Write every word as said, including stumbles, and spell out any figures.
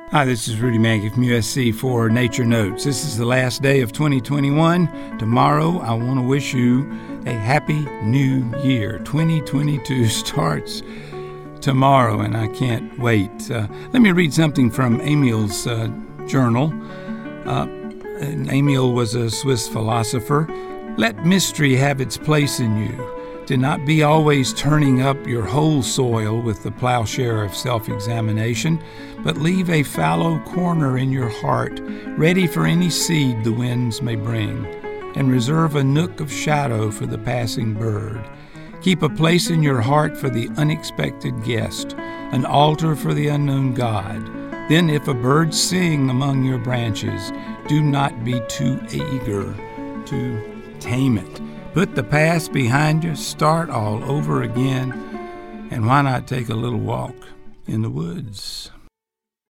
Hi, this is Rudy Mankey from U S C for Nature Notes. This is the last day of twenty twenty-one. Tomorrow, I want to wish you a happy new year. twenty twenty-two starts tomorrow, and I can't wait. Uh, let me read something from Emil's uh, journal. Uh, Emil was a Swiss philosopher. Let mystery have its place in you. Do not be always turning up your whole soil with the plowshare of self-examination, but leave a fallow corner in your heart, ready for any seed the winds may bring, and reserve a nook of shadow for the passing bird. Keep a place in your heart for the unexpected guest, an altar for the unknown God. Then if a bird sing among your branches, do not be too eager to tame it. Put the past behind you, start all over again, and why not take a little walk in the woods?